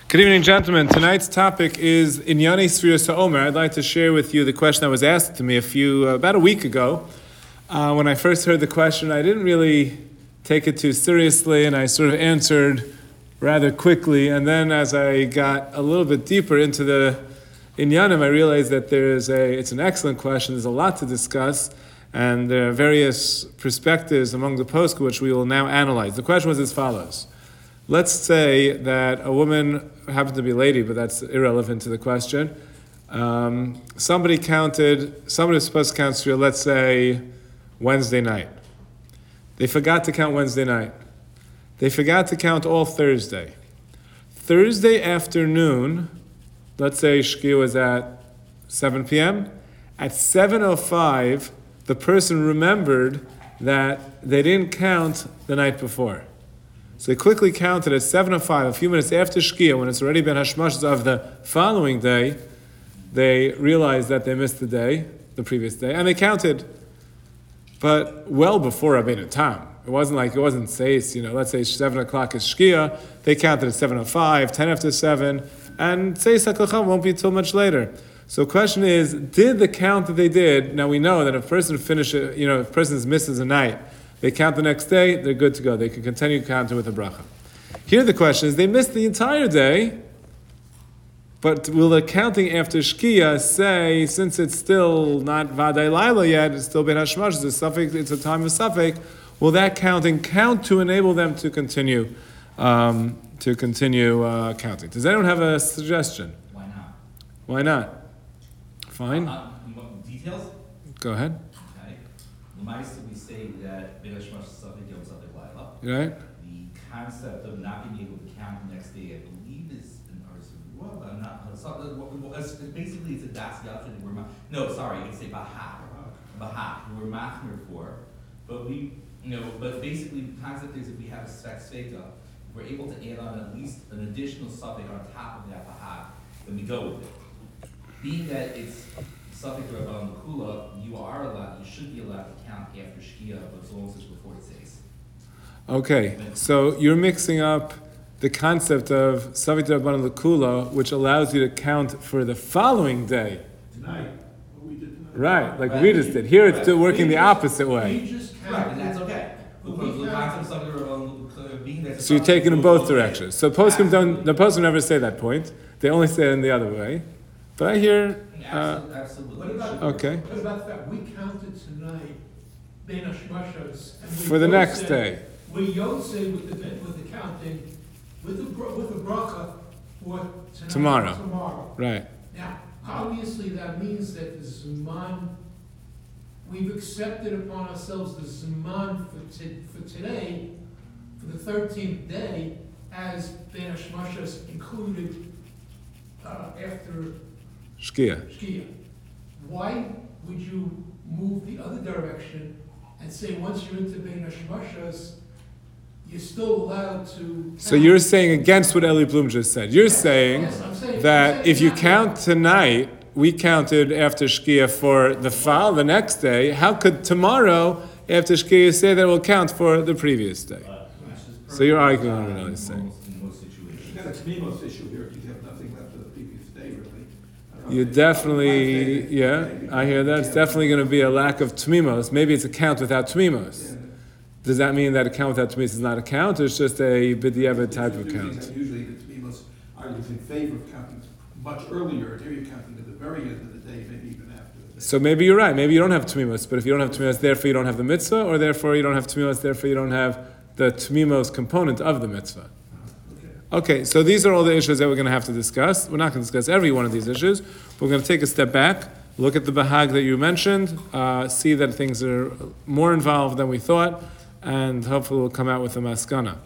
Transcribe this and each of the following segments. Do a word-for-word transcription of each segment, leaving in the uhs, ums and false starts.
Good evening, gentlemen. Tonight's topic is Inyani Sfiras HaOmer. I'd like to share with you the question that was asked to me a few, uh, about a week ago. Uh, when I first heard the question, I didn't really take it too seriously, and I sort of answered rather quickly. And then as I got a little bit deeper into the Inyanim, I realized that there's a, it's an excellent question. There's a lot to discuss, and there are various perspectives among the poskim which we will now analyze. The question was as follows. Let's say that a woman happened to be a lady, but that's irrelevant to the question. Um, somebody counted, somebody was supposed to count Sfira, let's say Wednesday night. They forgot to count Wednesday night. They forgot to count all Thursday. Thursday afternoon, let's say Shkia was at seven p.m. At seven oh five, the person remembered that they didn't count the night before. So they quickly counted at seven oh five, a few minutes after Shkia, when it's already been Hashmashas of the following day, they realized that they missed the day, the previous day, and they counted, but well before Rabbeinu Tam. It wasn't like, it wasn't Seis, you know, let's say seven o'clock is Shkia, they counted at seven oh five, ten after seven, and Seis HaKolcham won't be till much later. So the question is, did the count that they did, now we know that if a person finishes, you know, if a person misses a night, they count the next day, they're good to go. They can continue counting with a bracha. Here the question is, they missed the entire day, but will the counting after Shkia say, since it's still not Vaday Laila yet, it's still Ben Hashmash, it's a suffix, it's a time of suffix, will that counting count to enable them to continue um, to continue uh, counting? Does anyone have a suggestion? Why not? Why not? Fine. Uh, you want details? Go ahead. Okay. L'maisa, we say that Ben Hashmash is suffix yom suffix laila. Right. The concept of not being able to count the next day, I believe, is in ours. Well, I'm not. It's, basically, it's a das yachid. We're no, sorry, it's a bahak. Bahak. We're machmir for, but we, you know, but basically, the concept is if we have a sex sveka, we're able to add on at least an additional suffix on top of that bahak, then we go with it. Being that it's suffix rabban kula, you are allowed, you should be allowed to count after shkia, but as long as it's before it says. Okay, so you're mixing up the concept of Savit Rabbanan L'Kula, which allows you to count for the following day. Tonight, what we did tonight. Right, like Right. we just did. Here it's Right. still working We the just- opposite way. We just Right, and that's counted. okay. Because the concept of suffix rabban kula being that. So you're taking in both directions. So poskim don't, the poskim never say that point. They only say it in the other way. But I hear, uh, Absolutely. What about, okay, what about that? We counted tonight, Ben Hashmashas. and we for the both next said- day. We Yotze with the, with the counting, with the, br- with the bracha for tonight. Tomorrow. Tomorrow. Right. Now, obviously, that means that the Zman, we've accepted upon ourselves the Zman for, t- for today, for the thirteenth day, as Ben Hashmashas included uh, after Shkia. Shkia. Why would you move the other direction and say once you're into Ben Hashmashas, you're still allowed to... So you're saying against what Eli Bloom just said. You're saying Yes, I'm saying- I'm that saying if you that- count tonight, we counted after Shkia for the file the next day. How could tomorrow, after Shkia, say that it will count for the previous day? So you're arguing on what Eli's saying. In most situations. You got a Tmimos issue here because you have nothing left of the previous day, really. I don't know You if it's definitely, Wednesday, yeah, maybe. I hear that. It's definitely going to be a lack of Tmimos. Maybe it's a count without Tmimos. Yeah. Does that mean that a count without Tmimos is not a count, or it's just a b'diavad type of Usually- count? Usually the Tmimos argues in favor of counting much earlier, and here you're counting at the very end of the day, maybe even after the day. So maybe you're right. Maybe you don't have Tmimos, but if you don't have Tmimos, therefore you don't have the mitzvah, or therefore you don't have Tmimos, therefore you don't have the Tmimos component of the mitzvah. Okay. Okay, so these are all the issues that we're going to have to discuss. We're not going to discuss every one of these issues. But we're going to take a step back, look at the bahag that you mentioned, uh, see that things are more involved than we thought, and hopefully we'll come out with a maskana.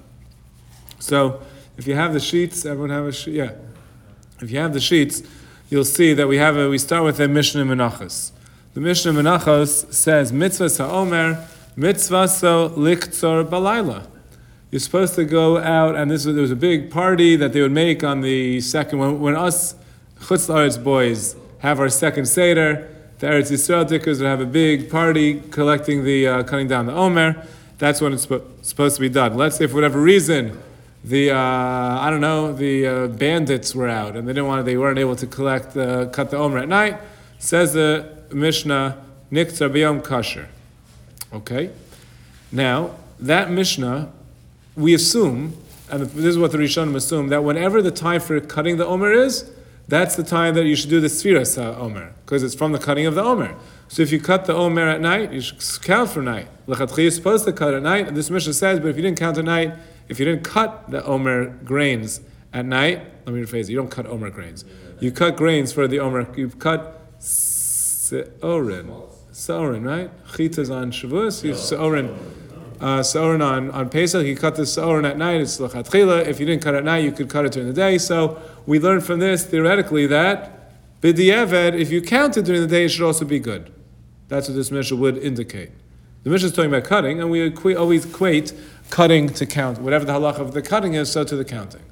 So, if you have the sheets, everyone have a sheet? Yeah. If you have the sheets, you'll see that we have a, we start with a Mishnah Menachos. The Mishnah Menachos says, Mitzvah Sa'omer, Mitzvah So Liktzor Balayla. You're supposed to go out, and this was, there was a big party that they would make on the second, when, when us Chutz La'aretz boys have our second Seder, the Eretz Yisrael Dikkers would have a big party collecting the, uh, cutting down the Omer. That's when it's sp- supposed to be done. Let's say for whatever reason, the uh, I don't know, the uh, bandits were out and they didn't want, they weren't able to collect, uh, cut the omer at night. Says the Mishnah, niktzar b'yom kasher. Okay. Now that Mishnah, we assume, and this is what the Rishonim assume, that whenever the time for cutting the omer is, that's the time that you should do the Sfiras Omer, because it's from the cutting of the Omer. So if you cut the Omer at night, you should count for night. L'chatchi is supposed to cut at night, and this Mishnah says, but if you didn't count at night, if you didn't cut the Omer grains at night, let me rephrase it, you don't cut Omer grains. You cut grains for the Omer, you cut Se'orin. Se'orin, right? Chita's on Shavuos, you Se'orin. Uh, Se'orin on, on Pesach, you cut the Se'orin at night, it's l'chatchila. If you didn't cut at night, you could cut it during the day. So we learn from this, theoretically, that b'di'evet, if you count it during the day, it should also be good. That's what this Mishnah would indicate. The Mishnah is talking about cutting, and we equ- always equate cutting to count. Whatever the halacha of the cutting is, so to the counting.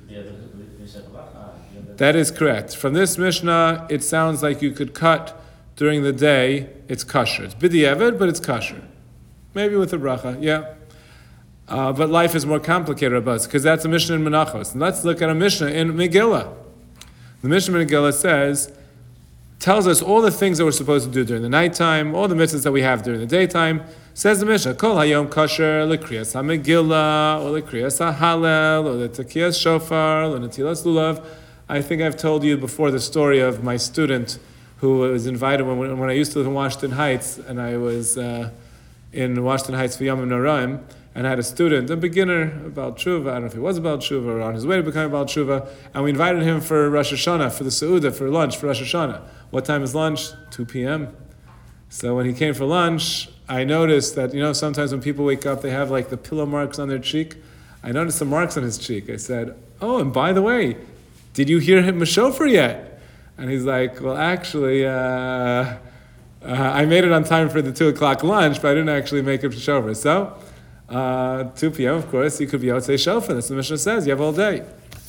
That is correct. From this Mishnah, it sounds like you could cut during the day, it's kosher. It's b'di'evet, but it's kosher. Maybe with a bracha, yeah. Uh, but life is more complicated about it, because that's a Mishnah in Menachos. And let's look at a Mishnah in Megillah. The Mishnah in Megillah says, tells us all the things that we're supposed to do during the nighttime, all the mitzvahs that we have during the daytime. Says the Mishnah, Kol hayom kosher lekriyas ha-Megillah, or lekriyas ha-Halel, or letekiyas shofar, or netilas lulav. I think I've told you before the story of my student who was invited when, when I used to live in Washington Heights, and I was... Uh, in Washington Heights for Yom Noraim, and I had a student, a beginner about Tshuva, I don't know if he was about Tshuva or on his way to becoming about Tshuva, and we invited him for Rosh Hashanah, for the Seudah, for lunch, for Rosh Hashanah. What time is lunch? two p.m. So when he came for lunch, I noticed that, you know, sometimes when people wake up, they have like the pillow marks on their cheek. I noticed the marks on his cheek. I said, oh, and by the way, did you hear him shofar yet? And he's like, well, actually, uh... Uh, I made it on time for the two o'clock lunch, but I didn't actually make it for shofar. So, uh, two p.m., of course, you could be Yotzei shofar. That's what the Mishnah says. You have all day.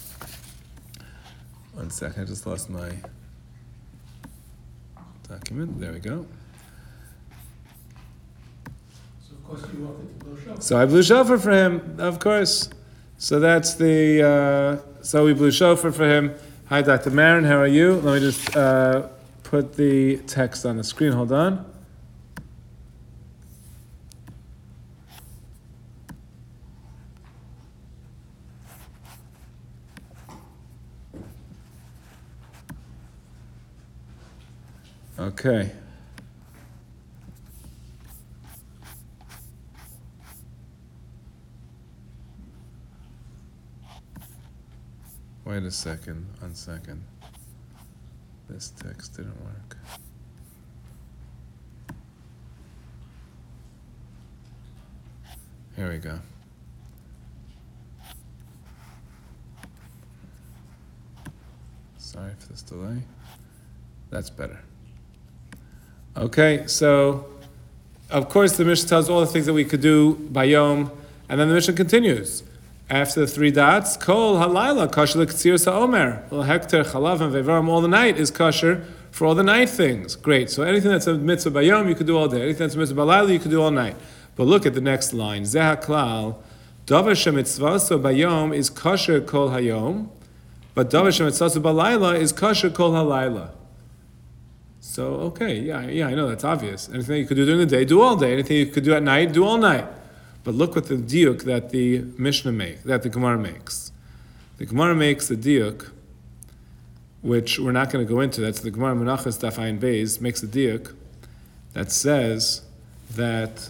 One second, I just lost my document. There we go. So of course you offered to blow shofar. So I blew shofar for him, of course. So that's the, uh, so we blew shofar for him. Hi, Doctor Marin, how are you? Let me just... Uh, put the text on the screen. Hold on. Okay. Wait a second. One second. This text didn't work. Here we go. Sorry for this delay. That's better. Okay, so of course the Mishnah tells all the things that we could do by Yom, and then the Mishnah continues. After the three dots, Kol halayla kosher l'ktsir sa'omer. Well, hekter, chalav, and vevarim, all the night is kosher for all the night things. Great. So anything that's a mitzvah by Yom, you could do all day. Anything that's a mitzvah by Layla, you could do all night. But look at the next line. Zeh haklal, davar shemitzvaso by Yom is kosher kol hayom, but davar shemitzvaso by Layla is kosher kol halayla. So, okay, yeah, yeah, I know, that's obvious. Anything you could do during the day, do all day. Anything you could do at night, do all night. But look what the diuk that the Mishnah makes, that the Gemara makes. The Gemara makes a diuk, which we're not going to go into. That's the Gemara Menachos Daf Ayin Beis makes a diuk that says that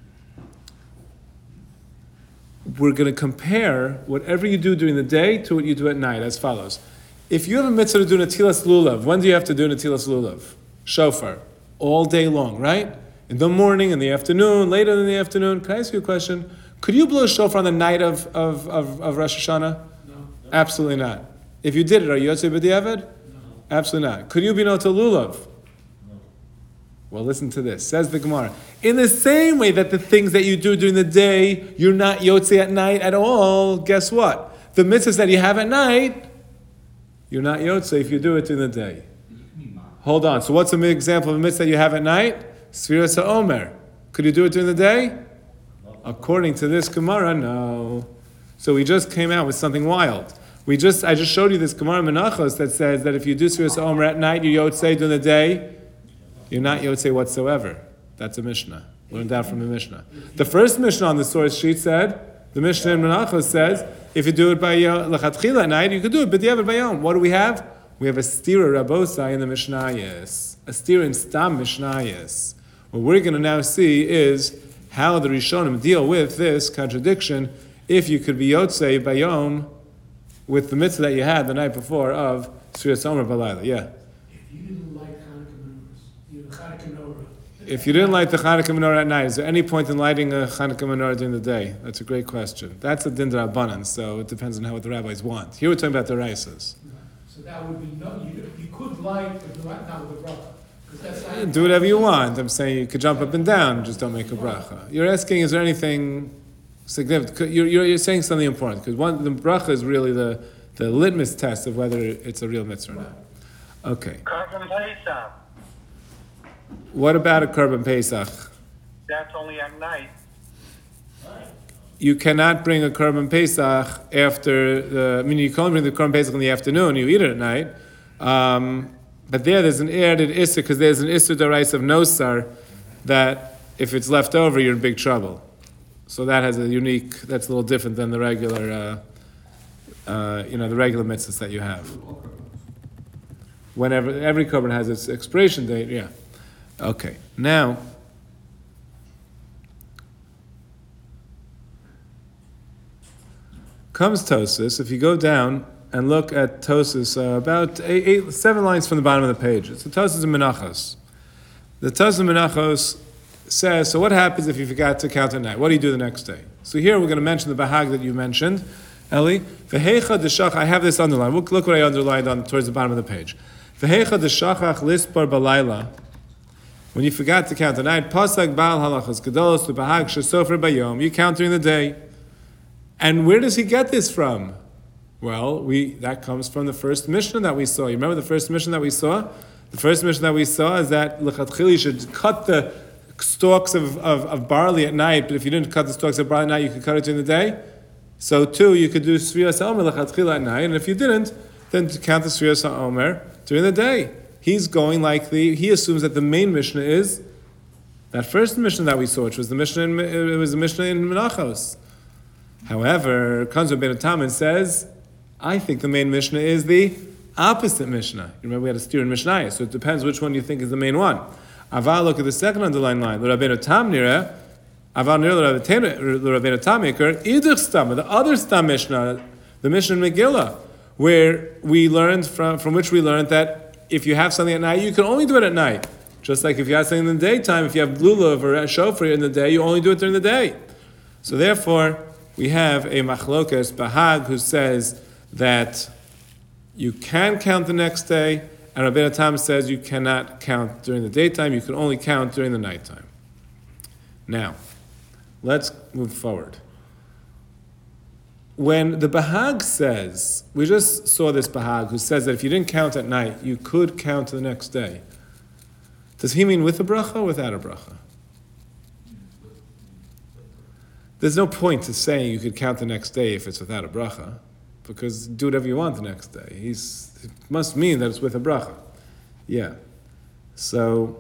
we're going to compare whatever you do during the day to what you do at night as follows. If you have a mitzvah to do Netilas Lulav, when do you have to do Netilas Lulav? Shofar. All day long, right? In the morning, in the afternoon, later in the afternoon. Can I ask you a question? Could you blow shofar on the night of, of, of, of Rosh Hashanah? No. Absolutely not. If you did it, are you Yotzei B'diavad? No. Absolutely not. Could you be Notel Lulav? No. Well, listen to this. Says the Gemara. In the same way that the things that you do during the day, you're not Yotzei at night at all, guess what? The mitzvahs that you have at night, you're not Yotzei if you do it during the day. Hold on. So what's an example of a mitzvah that you have at night? Sfiras HaOmer. Could you do it during the day? According to this Gemara, no. So we just came out with something wild. We just, I just showed you this Gemara Menachos that says that if you do Sfiras Omer at night, you Yotzei during the day, you're not Yotzei whatsoever. That's a Mishnah. Learned that from the Mishnah. The first Mishnah on the source sheet said, the Mishnah in Menachos says, if you do it by Lechatchila at night, you could do it, but you have it by Yom. What do we have? We have a stira Rabosai in the Mishnayos. A stira in Stam Mishnayos. What we're going to now see is how the Rishonim deal with this contradiction if you could be Yotzei by Yom with the mitzvah that you had the night before of Sfiras Omer Balayla. Yeah. If you didn't like Hanukkah menorahs, you know, Hanukkah menorah. If you didn't light the Hanukkah menorah at night, is there any point in lighting a Hanukkah menorah during the day? That's a great question. That's a din d'Rabbanan, so it depends on how what the rabbis want. Here we're talking about the Raisas. So that would be, no, you, you could light, but not not with a bracha. 'Cause that's how- Do whatever you want. I'm saying you could jump up and down, just don't make a bracha. You're asking, is there anything significant? You're, you're, you're saying something important, because one, the bracha is really the, the litmus test of whether it's a real mitzvah or not. Okay. Korban Pesach, What about a Korban Pesach? that's only at night. You cannot bring a Korban Pesach after the, I mean, you can only bring the Korban Pesach in the afternoon, you eat it at night. Um, but there, there's an added Issur, because there's an Issur D'Oraisa of Nosar, that if it's left over, you're in big trouble. So that has a unique, that's a little different than the regular, uh, uh, you know, the regular mitzvahs that you have. Whenever, every Korban has its expiration date, yeah. Okay, now, comes Tosfos. If you go down and look at Tosfos, uh, about eight, eight, seven lines from the bottom of the page, it's the Tosfos in Menachos. The Tosfos in Menachos says, so what happens if you forgot to count at night? What do you do the next day? So here we're going to mention the Bahag that you mentioned, Eli. V'heicha d'shachach, I have this underlined. Look, look what I underlined on towards the bottom of the page. V'heicha d'shachach lispar balayla. When you forgot to count at night, pasag bal halachas gedolos l'bahag shesofer bayom. You count during the day. And where does he get this from? Well, we that comes from the first Mishnah that we saw. You remember the first Mishnah that we saw? The first Mishnah that we saw is that l'chatchili you should cut the stalks of, of, of barley at night, but if you didn't cut the stalks of barley at night, you could cut it during the day. So too, you could do Sfiras Omer l'chatchila at night, and if you didn't, then to count the Sfiras Omer during the day. He's going like the, he assumes that the main Mishnah is that first Mishnah that we saw, which was the Mishnah in, it was the Mishnah in Menachos. However, Kanzo ben Ataman says, I think the main Mishnah is the opposite Mishnah. You remember we had a steer in Mishnah, so it depends which one you think is the main one. Aval, look at the second underlined line. L'Rabbeinu Tam nira, Aval nira l'Rabbeinu Tam ikar, idich stam, the other stam Mishnah, the Mishnah in Megillah, where we learned from, from which we learned that if you have something at night, you can only do it at night. Just like if you have something in the daytime, if you have lulav or a shofar in the day, you only do it during the day. So therefore, we have a machlokas Bahag who says that you can count the next day, and Rabbeinu Tam says you cannot count during the daytime, you can only count during the nighttime. Now, let's move forward. When the Bahag says, we just saw this Bahag who says that if you didn't count at night, you could count the next day. Does he mean with a bracha or without a bracha? There's no point to saying you could count the next day if it's without a bracha, because do whatever you want the next day. He's, it must mean that it's with a bracha. Yeah. So,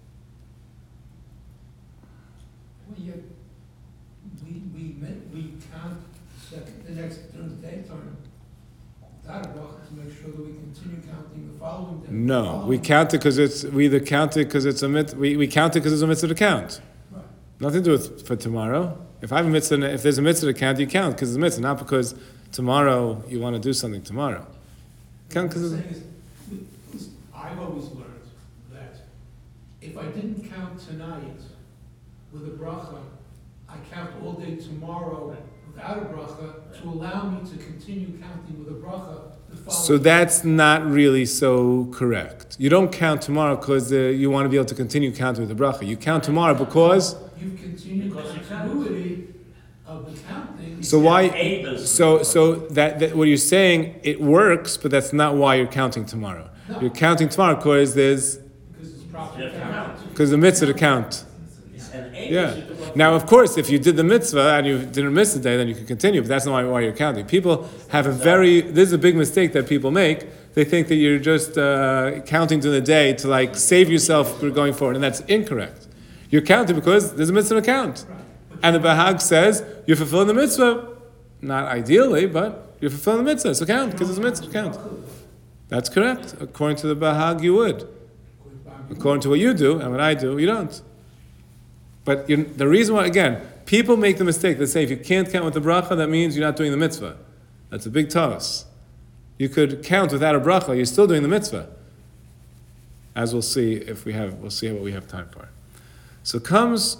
Well, yet, we, we, meant- we count the second, the next, during the daytime, without a bracha, to make sure that we continue counting the following day. no, we Following- count it because it's, we either count it because it's a mit, we, we count it because it's a mitzvah to count. Right. Nothing to do with for tomorrow. If I have a mitzvah, if there's a mitzvah to count, you count because it's a mitzvah, not because tomorrow you want to do something tomorrow. Count What I'm because saying is, we- I've always learned that if I didn't count tonight with a bracha, I count all day tomorrow without a bracha to allow me to continue counting with a bracha the following. so that's not really so correct. You don't count tomorrow because uh, you want to be able to continue counting with the bracha. You count tomorrow because You've continued the Because you count. continuity of the counting. so why Abel's- so so that, that what you're saying it works, but that's not why you're counting tomorrow. No. You're counting tomorrow because there's Because it's proper You have to count. count. because the mitzvah to count. And Yeah. Abel's is the one Now, of course, if you did the mitzvah and you didn't miss a day, then you can continue, but that's not why, why you're counting. People have a very, this is a big mistake that people make. They think that you're just uh, counting to the day to like save yourself for going forward, and that's incorrect. You're counting because there's a mitzvah to count. And the Bahag says, you're fulfilling the mitzvah. Not ideally, but you're fulfilling the mitzvah, so count, because there's a mitzvah to count. That's correct. According to the Bahag, you would. According to what you do and what I do, you don't. But you, the reason why, again, people make the mistake. They say if you can't count with the bracha, that means you're not doing the mitzvah. That's a big toss. You could count without a bracha, you're still doing the mitzvah. As we'll see if we have, we'll see what we have time for. So comes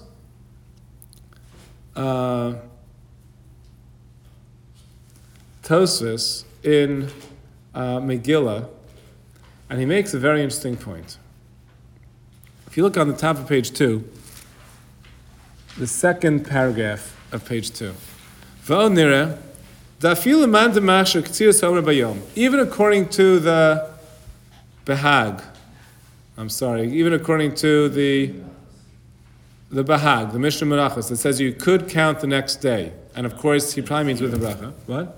uh, Tosfos in uh, Megillah, and he makes a very interesting point. If you look on the top of page two, the second paragraph of page two. Even according to the Bahag, I'm sorry, even according to the the Bahag, the Mishnah Merachos, that says you could count the next day. And of course, he probably means with the bracha. What?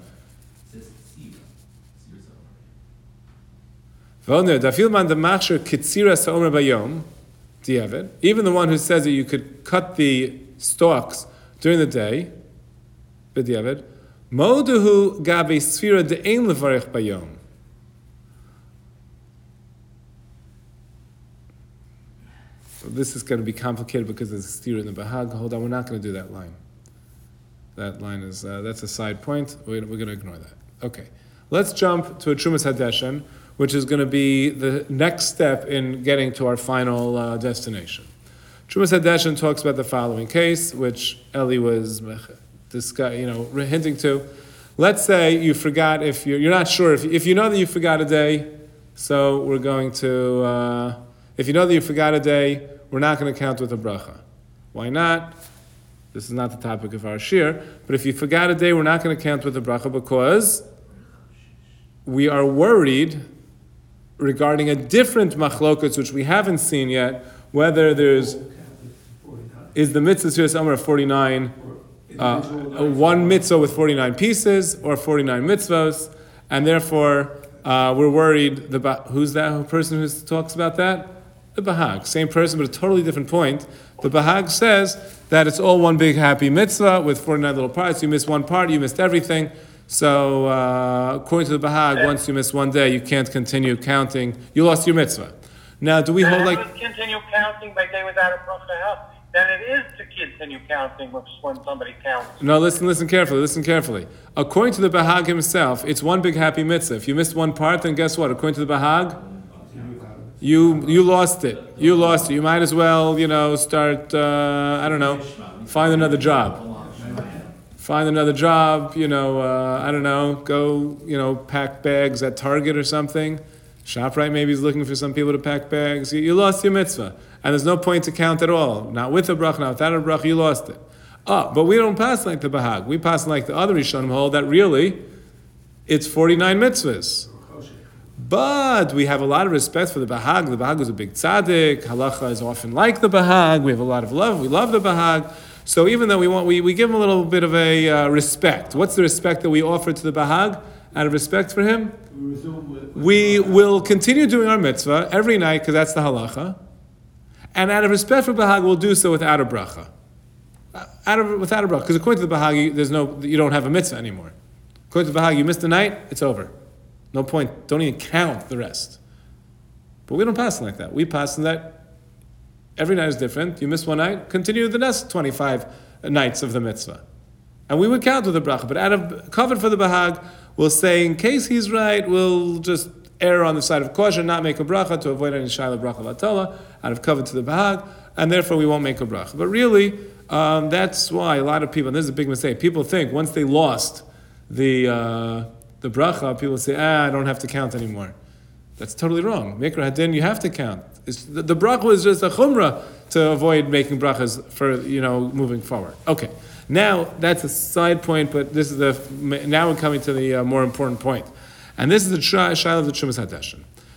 Even the one who says that you could cut the stalks during the day, b'diavad, moduhu gabe sfira de'ein levarich bayom. So this is going to be complicated because there's a steer in the Bahag. Hold on, we're not going to do that line. That line is, uh, that's a side point. We're, we're going to ignore that. Okay. Let's jump to a Trumas Hadeshen, which is going to be the next step in getting to our final uh, destination. Trumas Hadeshen talks about the following case, which Eli was discuss, you know, hinting to. Let's say you forgot, if you're, you're not sure, if, if you know that you forgot a day, so we're going to, uh, if you know that you forgot a day, we're not going to count with a bracha. Why not? This is not the topic of our shir, but if you forgot a day, we're not going to count with a bracha because we are worried regarding a different machlokas, which we haven't seen yet, whether there's, is the mitzvah Sfiras Omer forty-nine, uh, one mitzvah with forty-nine pieces, or forty-nine mitzvahs, and therefore uh, we're worried, the, who's that person who talks about that? The Bahag, same person, but a totally different point. The Bahag says that it's all one big happy mitzvah with forty-nine little parts. You miss one part, you missed everything. So, uh, according to the Bahag, once you miss one day, you can't continue counting. You lost your mitzvah. Now, do we Then hold it like... would continue counting by day without a bracha help. Then it is to continue counting when somebody counts. No, listen, listen carefully, listen carefully. According to the Bahag himself, it's one big happy mitzvah. If you missed one part, then guess what? According to the Bahag, you you lost it. You lost it. You might as well, you know, start, uh, I don't know, find another job. Find another job, you know, uh, I don't know, go, you know, pack bags at Target or something. ShopRite maybe is looking for some people to pack bags. You, you lost your mitzvah. And there's no point to count at all. Not with a bracha, not without a bracha, you lost it. Oh, but we don't pass like the Bahag. We pass like the other Rishonim hold that really it's forty-nine mitzvahs. But we have a lot of respect for the Bahag. The Bahag was a big tzaddik. Halacha is often like the Bahag. We have a lot of love. We love the Bahag. So even though we want, we, we give him a little bit of a uh, respect. What's the respect that we offer to the Bahag? Out of respect for him, we will continue doing our mitzvah every night because that's the halacha. And out of respect for Bahag, we'll do so without a bracha. Out of, without a bracha. Because according to the Bahag, you, there's no, you don't have a mitzvah anymore. According to the Bahag, you missed the night, it's over. No point. Don't even count the rest. But we don't pass it like that. We pass it that every night is different. You miss one night, continue the next twenty-five nights of the mitzvah. And we would count with the bracha. But out of covered for the Bahag, we'll say, in case he's right, we'll just err on the side of caution, not make a bracha to avoid any shayla bracha latola, out of cover to the Bahag, and therefore we won't make a bracha. But really, um, that's why a lot of people, and this is a big mistake, people think once they lost the uh, the bracha, people say, ah, I don't have to count anymore. That's totally wrong. Mikra Hadin, you have to count. It's, the, the bracha is just a chumrah to avoid making brachas for, you know, moving forward. Okay. Now, that's a side point, but this is the, now we're coming to the uh, more important point. And this is the shayla of the Trumas Hadeshen.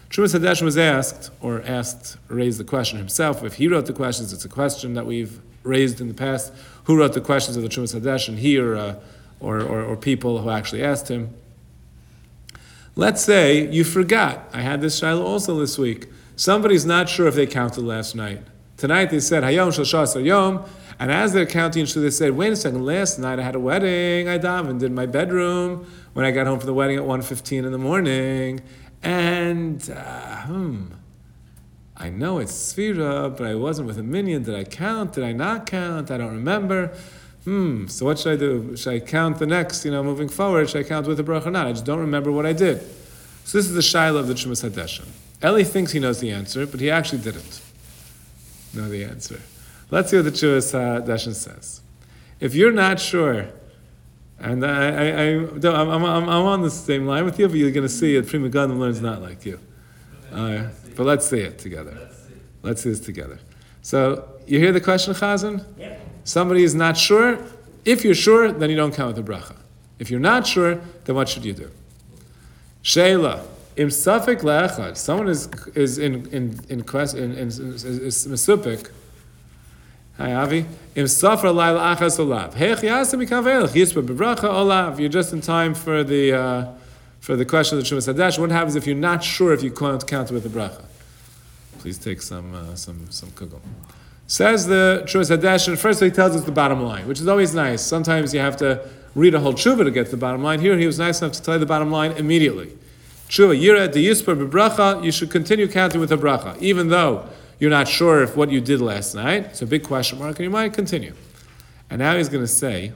Trumas Hadeshin was asked, or asked, raised the question himself. If he wrote the questions, it's a question that we've raised in the past. Who wrote the questions of the Trumas Hadeshin? He or, uh, or, or, or people who actually asked him. Let's say you forgot. I had this shiloh also this week. Somebody's not sure if they counted last night. Tonight they said, Hayom Shal Shasar Yom, and as they're counting, so they said, wait a second, last night I had a wedding, I davened in my bedroom when I got home from the wedding at one fifteen in the morning, and, uh, hmm, I know it's Sfira, but I wasn't with a minion. Did I count? Did I not count? I don't remember. Hmm, so what should I do? Should I count the next, you know, moving forward? Should I count with the bracha or not? I just don't remember what I did. So this is the shiloh of the Trumas Hadeshin. Eli thinks he knows the answer, but he actually didn't know the answer. Let's see what the Trumas Hadeshin says. If you're not sure, and I, I, I, I'm, I'm, I'm on the same line with you, but you're going to see it. Prima Gundam learns not like you. Uh, but let's see it together. Let's see this together. So, you hear the question, Chazan? Yeah. Somebody is not sure. If you're sure, then you don't count with the bracha. If you're not sure, then what should you do? Sheila, im safek le'echad. Someone is is in in in quest in in is mesupik. Hi Avi. Im safra la'il achas olav. Heich yasem ikavelch yispa bebracha olav. You're just in time for the uh, for the question of the Trumas Hadeshin. What happens if you're not sure if you can't count with the bracha? Please take some uh, some some kugel. Says the Trumas Hadeshin. First, he tells us the bottom line, which is always nice. Sometimes you have to read a whole tshuva to get to the bottom line. Here, he was nice enough to tell you the bottom line immediately. Tshuva yira de yisper bebracha. You should continue counting with a bracha, even though you're not sure if what you did last night. It's a big question mark, and you might continue. And now he's going to say,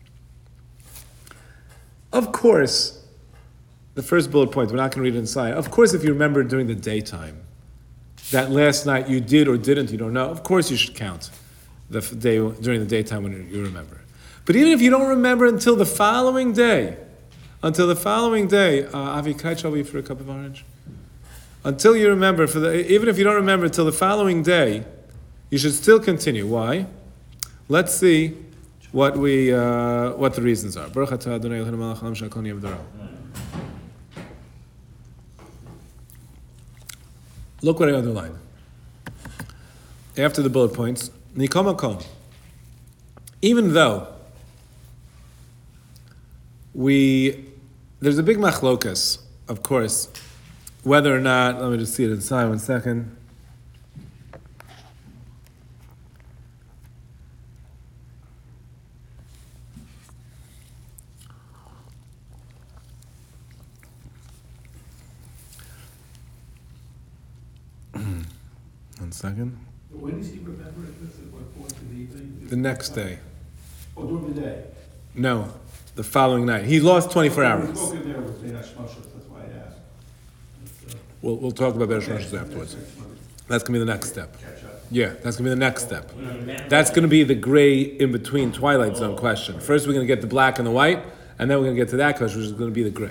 of course, the first bullet point. We're not going to read it inside. Of course, if you remember during the daytime that last night you did or didn't, you don't know, of course you should count the day during the daytime when you remember. But even if you don't remember until the following day, until the following day, uh, Avi, can I trouble you for a cup of orange? Until you remember, for the, even if you don't remember until the following day, you should still continue. Why? Let's see what we uh, what the reasons are. Look what I underlined. After the bullet points, Nikomakom. Even though we, there's a big machlokas, of course, whether or not, let me just see it inside one second. One second. When does he remember this? At what point in the evening? The next day. Oh, during the day? No, the following night. He lost twenty-four We hours. spoke in there with Beinash Moshe, that's why I asked. But, uh, We'll, we'll talk about Beresh Moshe afterwards. That's going to be the next step. Catch up. Yeah, that's going to be the next step. That's going to be the gray in-between Twilight Zone question. First we're going to get the black and the white, and then we're going to get to that question, which is going to be the gray.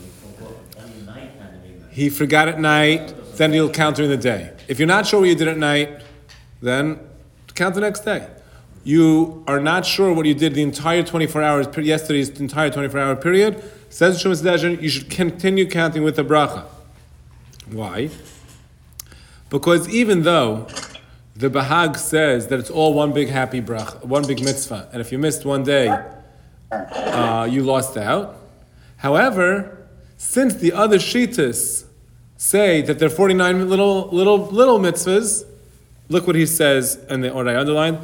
He forgot at night, then he'll count during the day. If you're not sure what you did at night, then count the next day. You are not sure what you did the entire twenty-four hours, yesterday's entire twenty-four hour period, says Trumas Hadeshin, you should continue counting with the bracha. Why? Because even though the Bahag says that it's all one big happy bracha, one big mitzvah, and if you missed one day, uh, you lost out. However, since the other Shitas say that there are forty-nine little little little mitzvahs, look what he says, and the or I underline.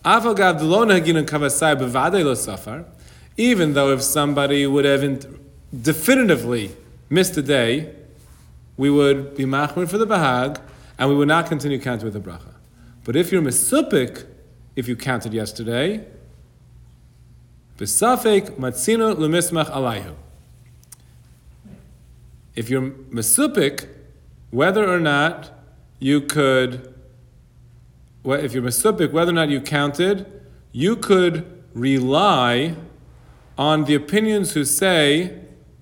Even though if somebody would have definitively missed a day, we would be machmir for the bahag, and we would not continue counting with the bracha. But if you're mesupik, if you counted yesterday, besafek matzino lemismach alayhu. If you're mesupik, whether or not you could, if you're mesupik, whether or not you counted, you could rely on the opinions who say,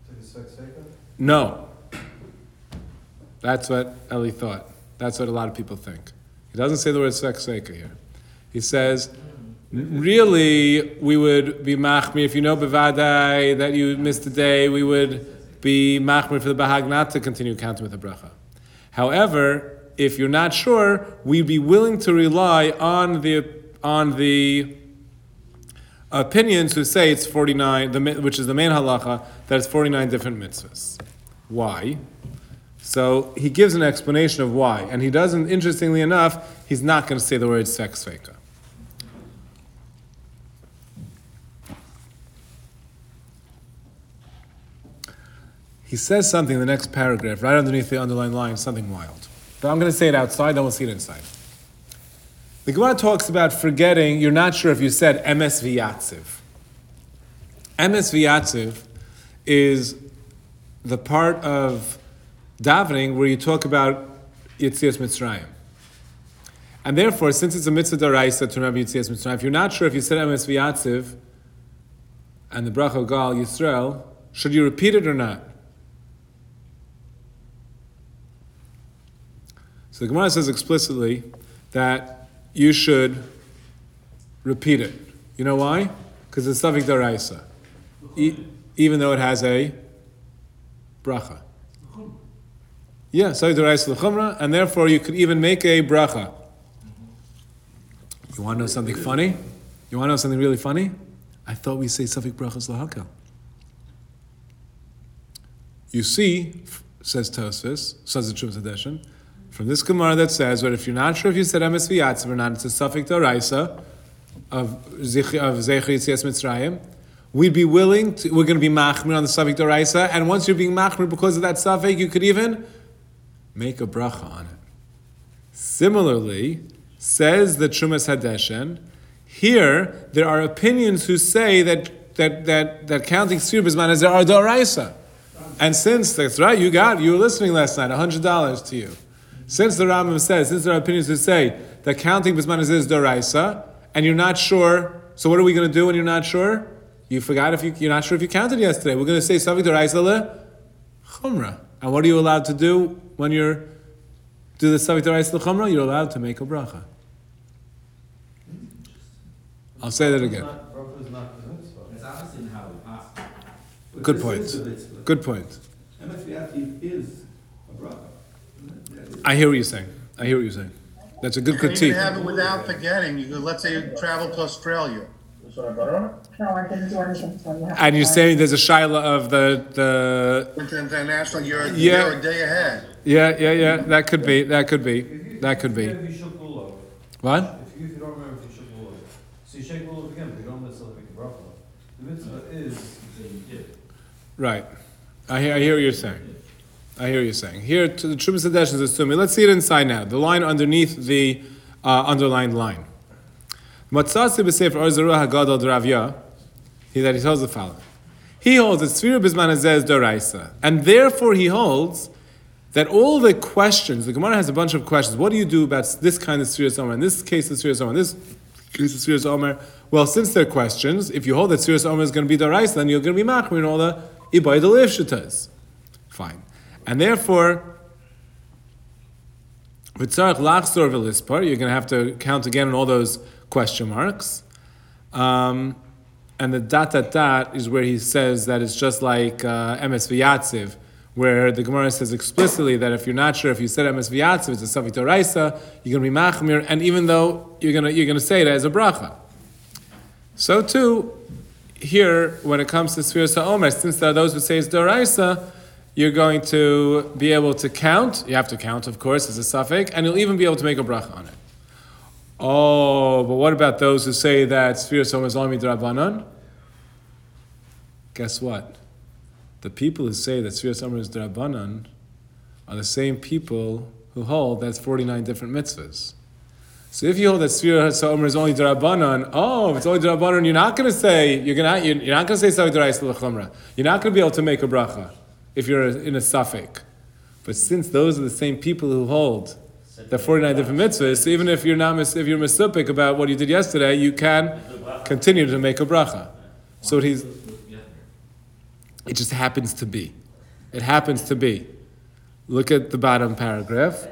no. That's what Eli thought. That's what a lot of people think. He doesn't say the word svek sveka here. He says, really, we would be machmir, if you know bevadai that you missed a day, we would be machmir for the bahag not to continue counting with the bracha. However, if you're not sure, we'd be willing to rely on the on the opinions who say it's forty-nine, the, which is the main halacha, that it's forty-nine different mitzvahs. Why? So he gives an explanation of why, and he doesn't. Interestingly enough, he's not going to say the word sex feka. He says something in the next paragraph, right underneath the underlined line, something wild. But I'm going to say it outside, then we'll see it inside. The Gemara talks about forgetting, you're not sure if you said emes v'yatziv. Emes v'yatziv is the part of davening where you talk about Yetzias Mitzrayim. And therefore, since it's a mitzvah d'oraisa to remember Yetzias Mitzrayim, if you're not sure if you said emes v'yatziv and the bracha Gal Yisrael, should you repeat it or not? So the Gemara says explicitly that you should repeat it. You know why? Because it's Safek D'Oraisa. E- even though it has a bracha. Yeah, Safek D'Oraisa L'chumra, and therefore you could even make a bracha. You want to know something funny? You want to know something really funny? I thought we say Safek Brachas L'Hakel. You see, says Tosfos, says the Trumas Hadeshin, from this Gemara that says that if you're not sure if you said emes v'yatziv or not, it's a Safek D'Oraisa of Zecher Yetzias Mitzrayim. We'd be willing to, we're going to be machmir on the Safek D'Oraisa, and once you're being machmir because of that Safek, you could even make a bracha on it. Similarly, says the Trumas Hadeshin, here there are opinions who say that that that, that counting Sfir B'zman is are D'Oraisa. And since that's right, you got you were listening last night, a hundred dollars to you. Since the Rambam says, since there are opinions who say that counting B'zman is D'Oraisa, and you're not sure, so what are we going to do when you're not sure? You forgot if you, you're not sure if you counted yesterday. We're going to say Safek D'Oraisa le Chumra. And what are you allowed to do when you're do the Safek D'Oraisa le Chumra? You're allowed to make a bracha. I'll say that again. It's obviously how we pass. Good point. Good point. Emes v'yatziv is a bracha. I hear what you're saying. I hear what you're saying. That's a good You can critique. even have it without forgetting. You could, let's say you travel to Australia. No, I didn't do anything, so you have to. And you're saying there's a shaila of the the Went to international, you're, Yeah. you're a day ahead. yeah yeah yeah that could be that could be that could be If you shook lulav, what if you, if you don't remember if you shook lulav, so you shake lulav again, but you don't necessarily make a bracha. The mitzvah is right. I hear I hear what you're saying. I hear what you're saying. Here to the Trumas Hadeshin is assuming. Let's see it inside now. The line underneath the uh, underlined line. Matzasi b'sefer Or Zarua Hagadol D'Ravya. He that he tells the following. He holds that Sfira B'zman Hazeh is D'Oraisa, and therefore he holds that all the questions, the Gemara has a bunch of questions. What do you do about this kind of Sfiras Omer? In this case, the Sfiras Omer. In this case, the Sfiras Omer. Well, since they're questions, if you hold that Sfiras Omer is going to be D'Oraisa, then you're going to be machmir in all the Ibai D'Lev Shitas. Fine. And therefore, V'tzarech Lachzor V'lispar, you're going to have to count again on all those question marks. Um, and the dot dot dot is where he says that it's just like uh, emes v'yatziv, where the Gemara says explicitly that if you're not sure if you said emes v'yatziv, it's a Safek D'Oraisa, you're going to be machmir, and even though you're going to you're going to say it as a bracha. So too, here when it comes to Sfiras HaOmer, since there are those who say it's D'Oraisa, you're going to be able to count. You have to count, of course, as a Safek, and you'll even be able to make a bracha on it. Oh, but what about those who say that Sfiras HaOmer is only D'Rabbanan? Guess what? The people who say that Sfiras HaOmer is D'Rabbanan are the same people who hold that's forty-nine different mitzvahs. So if you hold that Sfiras HaOmer is only D'Rabbanan, oh, if it's only D'Rabbanan, you're not going to say, you're, gonna, you're not going to say Safek D'Oraisa L'Chumra. You're not going to be able to make a bracha if you're in a Safek. But since those are the same people who hold the forty-nine different mitzvahs, so even if you're not if you're misupik about what you did yesterday, you can continue to make a bracha. So he's, it just happens to be. It happens to be. Look at the bottom paragraph.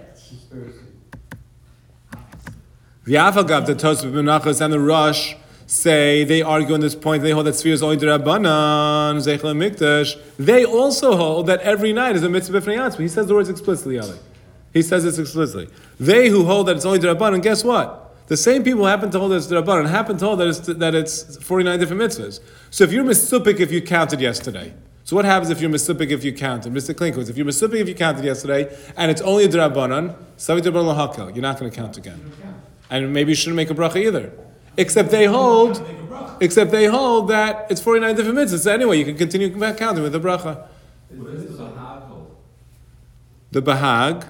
The Afagav, the Tosfos Menachos, and the Rosh say, they argue on this point, they hold that Sfira is only D'Rabbanan, Zeichel Mikdash. They also hold that every night is a mitzvah b'fnei yatzma. He says the words explicitly, Ali. He says this explicitly. They who hold that it's only D'Rabbanan, guess what? The same people happen to hold that it's D'Rabbanan, happen to hold that it's, that it's forty-nine different mitzvahs. So if you're misupik if you counted yesterday, so what happens if you're misupik if you counted? Mister Klinkowitz, if you're misupik if you counted yesterday, and it's only a D'Rabbanan, Savi D'Rabbanan L'Hakel, you're not going to count again. And maybe you shouldn't make a bracha either. Except they hold, except they hold that it's forty-nine different mitzvahs. So anyway, you can continue counting with the bracha. What is the Bahag hold? The Bahag,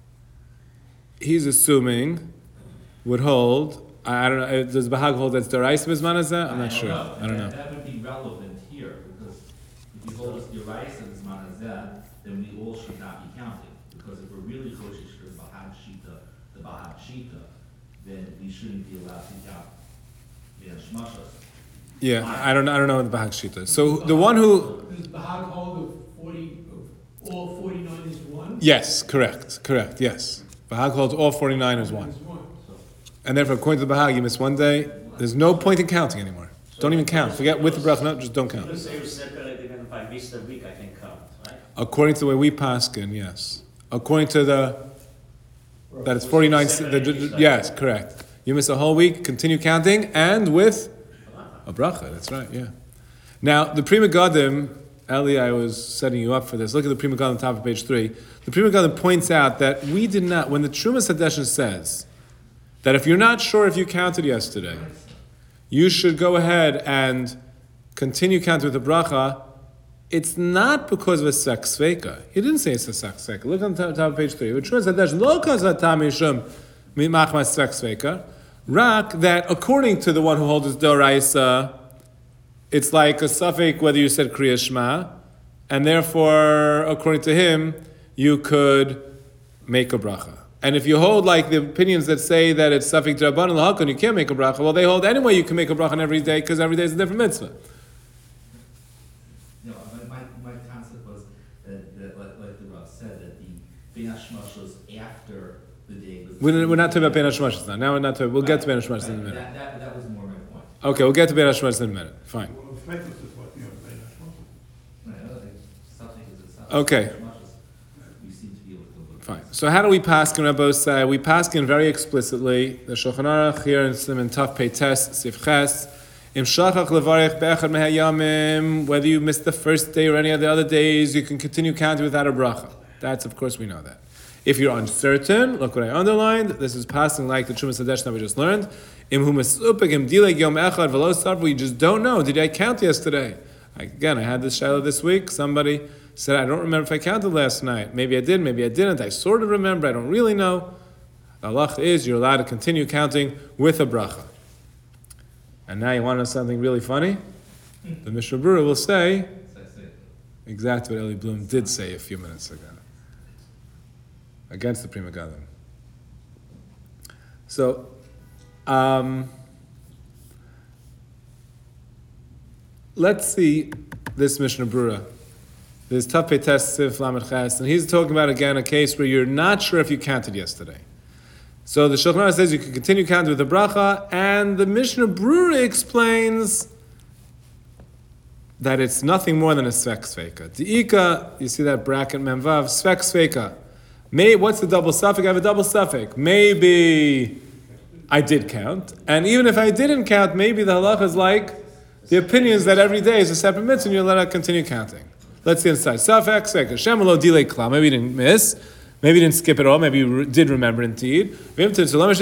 he's assuming, would hold. I, I don't know. Does Bahag hold that's Daraisa Bisman Hazeh? I'm not sure. I don't know. That would be relevant here, because if you hold us Daraisa Bisman Hazeh, then we all should not be counting. Because if we're really Choshish for Bahag Shita, the Bahag Shita, then we shouldn't be allowed to count Bin Shmashas. Yeah, I don't. I don't know what the Bahag Shita is. So the one who. Does Bahag hold of forty, of all forty-nine is one? Yes, correct, correct. Yes, Bahag holds all forty-nine as one. Is one. And therefore, according to the Bahag, you miss one day. There's no point in counting anymore. Don't even count. Forget with the bracha. No, just don't count. Let's say you separate, even if I missed a week, I can count, right? According to the way we paskin, yes. According to the that it's forty-nine. The, the, yes, correct. You miss a whole week. Continue counting, and with a bracha. That's right. Yeah. Now the Pri Megadim, Eli, I was setting you up for this. Look at the Pri Megadim on top of page three. The Pri Megadim points out that we did not. When the Trumas Hadeshin says that if you're not sure if you counted yesterday, you should go ahead and continue counting with the bracha. It's not because of a sex sveka. He didn't say it's a sex sveka. Look on the top, top of page three. Which was that there's lo kazatami machmas sex sveka. Rak, that according to the one who holds doraisa, it's like a suffix whether you said Kriya Shema, and therefore, according to him, you could make a bracha. And if you hold like the opinions that say that it's suffix D'Rabbanan L'Hakel, you can't make a bracha, well, they hold anyway you can make a bracha every day because every day is a different mitzvah. No, my, my, my concept was that, that like, like the Rav said, that the Bin Hashmash was after the day was. We're, we're not talking about Ben Hashmashas now. Now we're not talking. We'll get to Ben Hashmashas in a minute. That, that, that was more my point. Okay, we'll get to Ben Hashmashas in a minute. Fine. Well, the Fekos is what you have, Bein Right, I think something is a something. Okay. We seem to be able to look. Fine. So how do we paskin on both sides? We paskin very explicitly. The Shulchan Aruch here in Sim and Taf Peites Sif Ches. Im shachach levarich be'echad mehayamim. Whether you missed the first day or any of the other days, you can continue counting without a bracha. That's, of course, we know that. If you're uncertain, look what I underlined. This is passing like the Trumas Hadesh that we just learned. Im hu mesupik im dileg yom echad v'lo sarvu. You just don't know. Did I count yesterday? Again, I had this shiloh this week. Somebody said, I don't remember if I counted last night. Maybe I did, maybe I didn't. I sort of remember. I don't really know. The halach is you're allowed to continue counting with a bracha. And now you want to know something really funny? The Mishnah Berurah will say exactly what Eli Bloom did say a few minutes ago against the Pri Megadim. So, um, let's see this Mishnah Berurah. This Taf Peites Sif Lamed Ches, and he's talking about again a case where you're not sure if you counted yesterday. So the Shulchan Aruch says you can continue counting with the bracha, and the Mishnah Berurah explains that it's nothing more than a svek sveka. Diika, you see that bracket memvav, svek sveka. May, what's the double suffix? I have a double suffix. Maybe I did count, and even if I didn't count, maybe the halacha is like the opinions that every day is a separate mitzvah, and you're allowed to continue counting. Let's see inside. Suffix sveka. Shemalo dilei kla. Maybe you didn't miss. Maybe you didn't skip it all. Maybe you re- did remember indeed. Fine.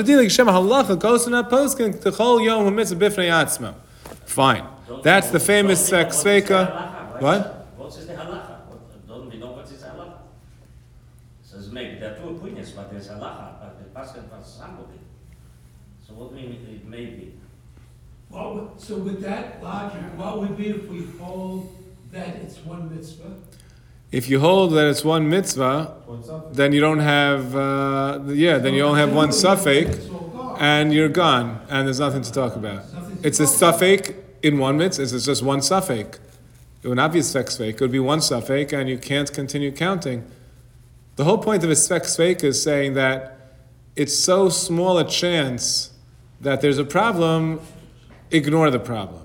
That's the famous uh, sveka. What? What is the halacha? Don't we know what is halacha? Says maybe there are two opinions, but there's halacha, but the pasuk was somebody. So what do we mean it may be? What would- so with that logic, what would be if we hold that it's one mitzvah? If you hold that it's one mitzvah, then you don't have, uh, yeah, then you only have one suffix, and you're gone, and there's nothing to talk about. It's a suffix in one mitzvah, it's just one suffix. It would not be a svek svek, it would be one suffix, and you can't continue counting. The whole point of a svek svek is saying that it's so small a chance that there's a problem, ignore the problem.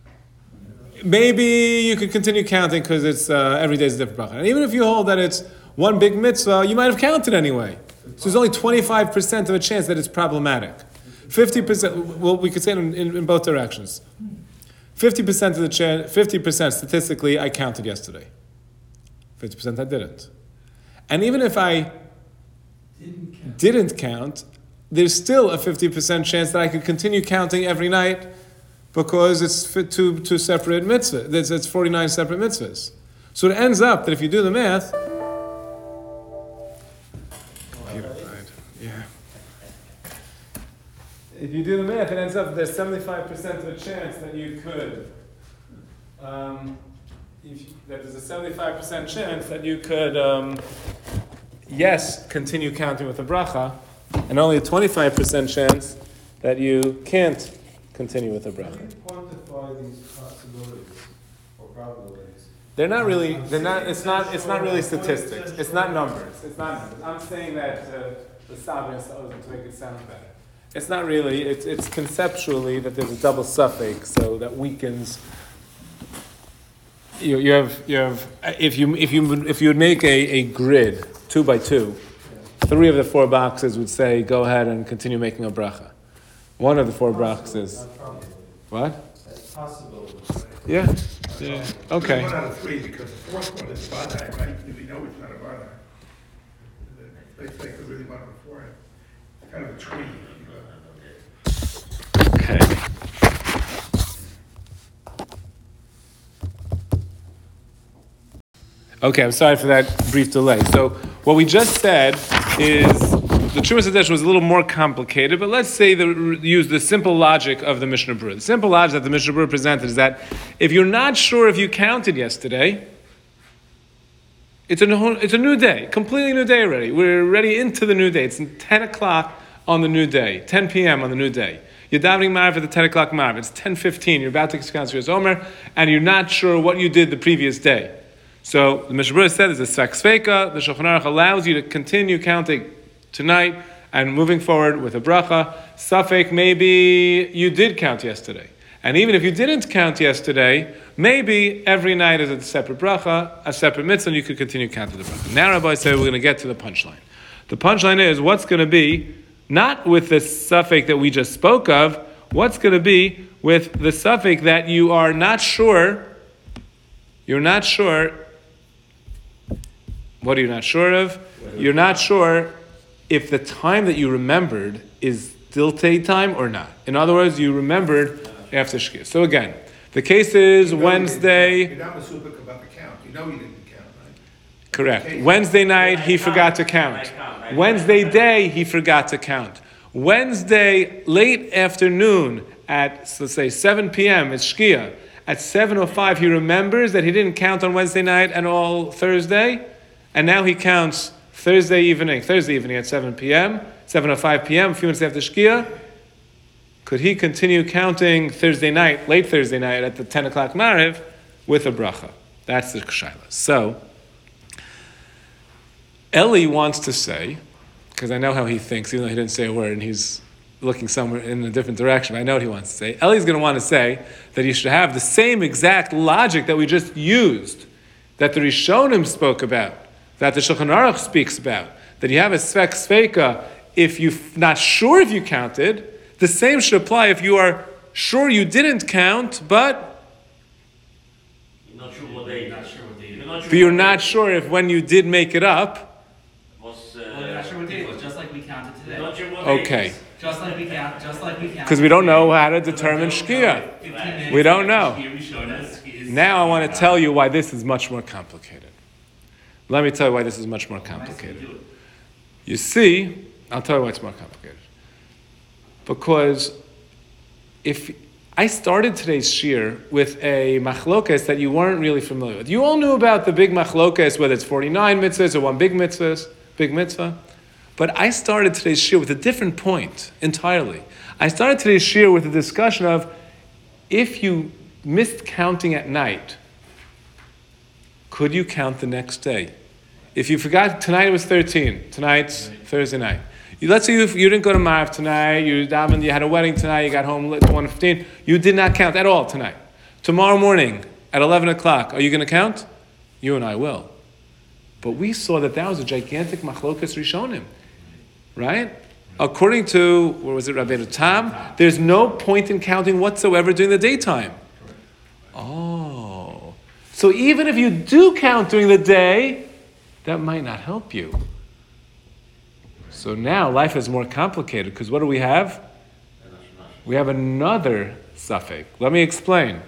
Maybe you could continue counting because it's uh, every day is a different bracha. And even if you hold that it's one big mitzvah, you might have counted anyway. So there's only twenty-five percent of a chance that it's problematic. fifty percent, well, we could say it in, in, in both directions. fifty percent of the chance, fifty percent statistically, I counted yesterday. fifty percent I didn't. And even if I Didn't count. didn't count, there's still a fifty percent chance that I could continue counting every night because it's fit two, two separate mitzvahs. It's, it's forty-nine separate mitzvahs. So it ends up that if you do the math, yeah. If you do the math, it ends up that there's seventy-five percent of a chance that you could, um, if, that there's a seventy-five percent chance that you could, um, yes, continue counting with a bracha, and only a twenty-five percent chance that you can't continue with a How do bracha. you quantify these possibilities or probabilities? They're not really, they're not, it's not, it's not really statistics. It's not numbers. It's not numbers. I'm saying that uh, the Sabbath to make it sound better. It's not really, it's, it's conceptually that there's a double suffix, so that weakens. You, you have, you have, if you, if you, if you would make a, a grid, two by two, three of the four boxes would say, go ahead and continue making a bracha. One of the four boxes, Not probably. what? It's possible. Yeah, yeah, okay. One out of three, because the fourth one is Vadai, right? We know it's not a Vadai. They think they really want it before it. It's kind of a tree. Okay. Okay, I'm sorry for that brief delay. So what we just said is the Trumas Hadesh was a little more complicated, but let's say the, use the simple logic of the Mishnah Berurah. The simple logic that the Mishnah Berurah presented is that if you're not sure if you counted yesterday, it's a, new- it's a new day, completely new day already. We're already into the new day. It's ten o'clock on the new day, ten p.m. on the new day. You're davening Marav at the ten o'clock Marav. It's ten fifteen. You're about to count Sfiras Omer, and you're not sure what you did the previous day. So the Mishnah Berurah said there's a Sfek Sveika. The Shulchan Aruch allows you to continue counting tonight and moving forward with a bracha. Safek, maybe you did count yesterday. And even if you didn't count yesterday, maybe every night is a separate bracha, a separate mitzvah, and you could continue counting the bracha. Now Rabbi said we're going to get to the punchline. The punchline is what's going to be, not with the safek that we just spoke of, what's going to be with the safek that you are not sure, you're not sure. What are you not sure of? You're not sure if the time that you remembered is still day time or not. In other words, you remembered after Shkia. So again, the case is Wednesday. You're not masupik about the count. You know you didn't count, right? Correct. Wednesday night, he forgot to count. Wednesday day, he forgot to count. Wednesday late afternoon at, let's say, seven p.m. it's Shkia. At seven oh five, he remembers that he didn't count on Wednesday night and all Thursday. And now he counts Thursday evening, Thursday evening at seven p.m., seven oh five p.m., a few minutes after Shkia. Could he continue counting Thursday night, late Thursday night at the ten o'clock Mariv with a bracha? That's the Kshayla. So, Eli wants to say, because I know how he thinks, even though he didn't say a word and he's looking somewhere in a different direction, I know what he wants to say. Eli's going to want to say that you should have the same exact logic that we just used, that the Rishonim spoke about, that the Shulchan Aruch speaks about, that you have a Sfek Sveika if you're not sure if you counted. The same should apply if you are sure you didn't count, but You're not sure what day. Not sure what day. You're not sure. but you're what not day sure if when you did make it up. Was, uh, Well, you're not sure what day it was, just like we counted you're today. not sure what day Okay, it is. Just like we count, just like we counted. because we don't know today. how to determine Shkia. fifteen minutes We don't after know. Shkia, we showed us is- Now I want to tell you why this is much more complicated. Let me tell you why this is much more complicated. You see, I'll tell you why it's more complicated. Because if I started today's shir with a machlokas that you weren't really familiar with. You all knew about the big machlokas, whether it's forty-nine mitzvahs or one big mitzvah, big mitzvah. But I started today's shir with a different point entirely. I started today's shir with a discussion of if you missed counting at night, could you count the next day? If you forgot, tonight it was thirteen. Tonight's Thursday night. You, let's say you, you didn't go to Marav tonight, you davened, you had a wedding tonight, you got home at one fifteen. You did not count at all tonight. Tomorrow morning at eleven o'clock, are you going to count? You and I will. But we saw that that was a gigantic machlokas rishonim, right? According to, where was it, Rabbeinu Tam, there's no point in counting whatsoever during the daytime. Oh. So even if you do count during the day, that might not help you. So now life is more complicated, because what do we have? We have another suffix. Let me explain.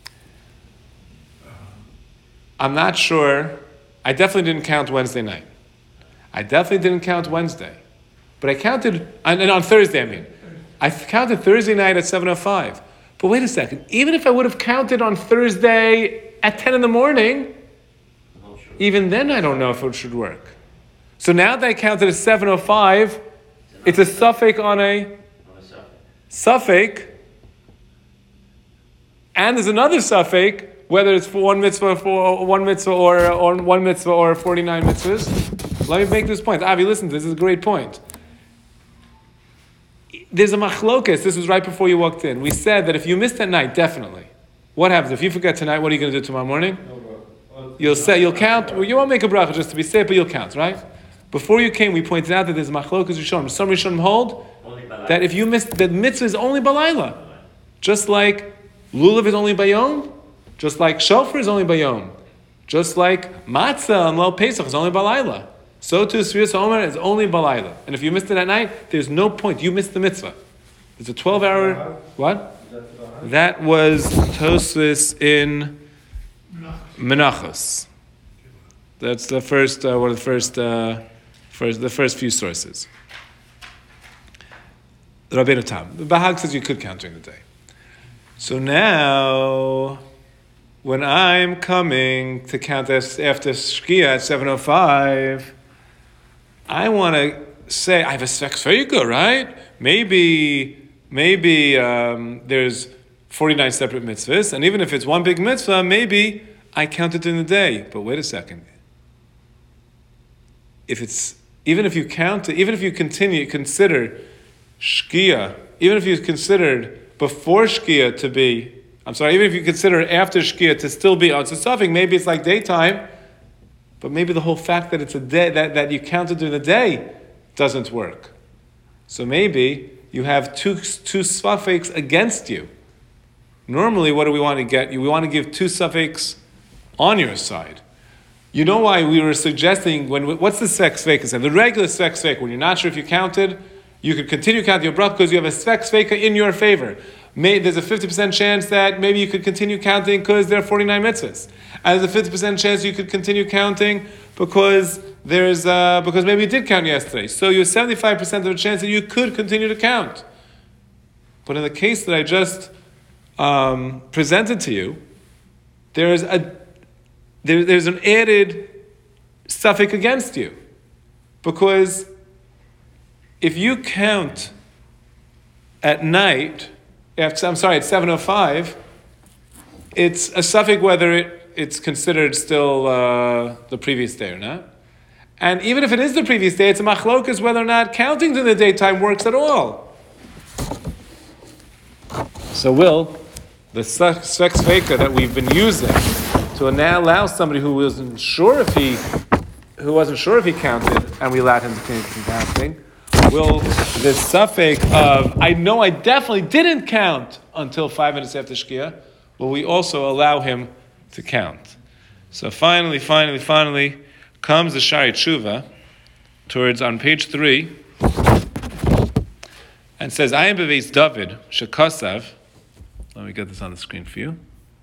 I'm not sure. I definitely didn't count Wednesday night. I definitely didn't count Wednesday. But I counted, and on Thursday I mean. I counted Thursday night at seven oh five. But wait a second. Even if I would have counted on Thursday at ten in the morning, even then I don't know if it should work. So now that I counted at seven oh five, it's a suffix on a suffix, and there's another suffix, whether it's for one mitzvah, for one mitzvah, or, or one mitzvah, or forty-nine mitzvahs. Let me make this point. Avi, listen, this is a great point. There's a machlokas. This was right before you walked in. We said that if you missed at night, definitely. What happens if you forget tonight? What are you going to do tomorrow morning? You'll say you'll count. Well, you won't make a bracha just to be safe, but you'll count, right? Before you came, we pointed out that there's machlokas rishonim. Some rishonim hold that if you missed, the mitzvah is only balayla, just like lulav is only bayom, just like shofar is only bayom, just like matzah and Lel Pesach is only balayla. So too Sfiras Omer is only balayla, and if you missed it at night, there's no point. You missed the mitzvah. It's a twelve-hour. What? That was Tosfos in Menachos. That's the first uh, one of the first, uh, first, the first few sources. The Rabbeinu Tam. The Bahag says you could count during the day. So now, when I'm coming to count after Shkia at seven oh five, I want to say, I have a sex very good, right? Maybe, maybe um, there's forty-nine separate mitzvahs, and even if it's one big mitzvah, maybe I count it in the day. But wait a second. If it's, even if you count it, even if you continue, consider Shkia, even if you considered before Shkia to be, I'm sorry, even if you consider after Shkia to still be, oh, it's a suffix, maybe it's like daytime, but maybe the whole fact that it's a day, that, that you counted during the day doesn't work. So maybe you have two, two suffix against you. Normally, what do we want to get? We want to give two suffix on your side. You know why we were suggesting, when what's the sex veka? The regular sex veka, when you're not sure if you counted, you could continue counting your bracha because you have a sex veka in your favor. May, there's a fifty percent chance that maybe you could continue counting because there are forty-nine mitzvahs. And there's a fifty percent chance you could continue counting because there's uh, because maybe you did count yesterday. So you have seventy-five percent of a chance that you could continue to count. But in the case that I just um, presented to you, there is a There, there's an added suffix against you. Because if you count at night, after, I'm sorry, at seven oh five, it's a suffix whether it, it's considered still uh, the previous day or not. And even if it is the previous day, it's a machlokas whether or not counting to the daytime works at all. So will, the sex veka that we've been using to now allow somebody who wasn't sure if he, who wasn't sure if he counted, and we allowed him to continue counting, will the suffix of I know I definitely didn't count until five minutes after Shkia, will we also allow him to count? So finally, finally, finally comes the Shari Tshuva towards on page three, and says I am beveis David shekasav. Let me get this on the screen for you.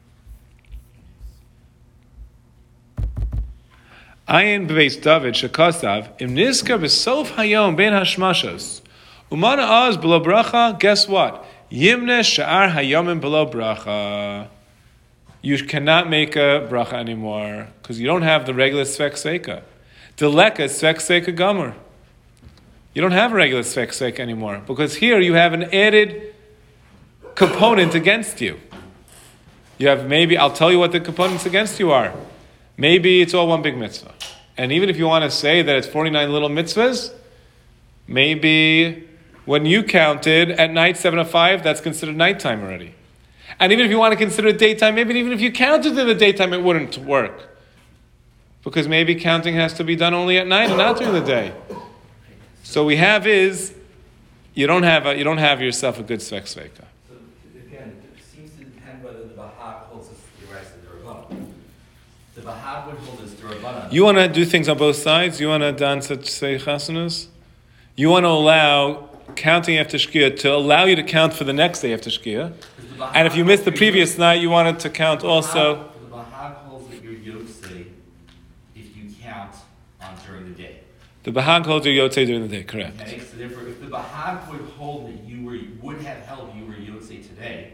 Ayin beveis David shekasav im nizkar b'sof hayom ben hashmashos umana az below bracha. Guess what? Yimne sha'ar hayomim below bracha. You cannot make a bracha anymore because you don't have the regular svek seika. Deleka svek seika gomer. You don't have a regular svek seika anymore because here you have an added component against you. You have maybe I'll tell you what the components against you are. Maybe it's all one big mitzvah. And even if you want to say that it's forty-nine little mitzvahs, maybe when you counted at night seven oh five, that's considered nighttime already. And even if you want to consider it daytime, maybe even if you counted in the daytime, it wouldn't work. because maybe counting has to be done only at night and not during the day. So we have is, you don't have a, you don't have yourself a good svek sveka. So again, it seems to depend whether the Bahag holds us the rest of the Rabbanan. The Bahag would hold us the Rabbanan. You want to do things on both sides? You want to dance at say chasanas? You want to allow counting after Shkia to allow you to count for the next day after Shkia. And if you missed the previous night, you wanted to count also. The Bahag holds that you're Yotzei if you count on during the day. The Bahag holds your Yotzei during the day, correct. Okay, so therefore, if the Bahag would hold that you were, would have held you were Yotzei today,